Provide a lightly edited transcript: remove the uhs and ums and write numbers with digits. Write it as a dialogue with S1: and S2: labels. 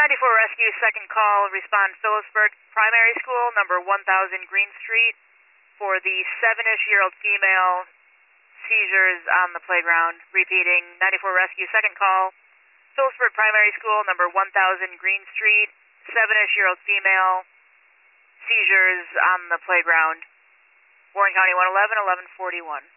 S1: 94 Rescue, second call, respond Phillipsburg Primary School, number 1000 Green Street, for the 7-ish-year-old female, seizures on the playground. Repeating, 94 Rescue, second call, Phillipsburg Primary School, number 1000 Green Street, 7-ish-year-old female, seizures on the playground. Warren County 111, 1141.